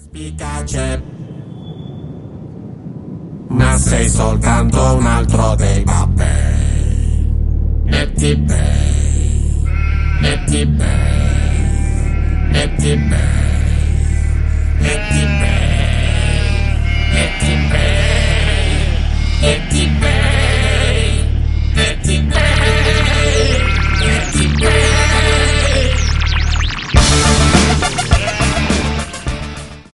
Perspicace, ma sei soltanto un altro dei babbei. E ti bei, e ti bei, e ti bei.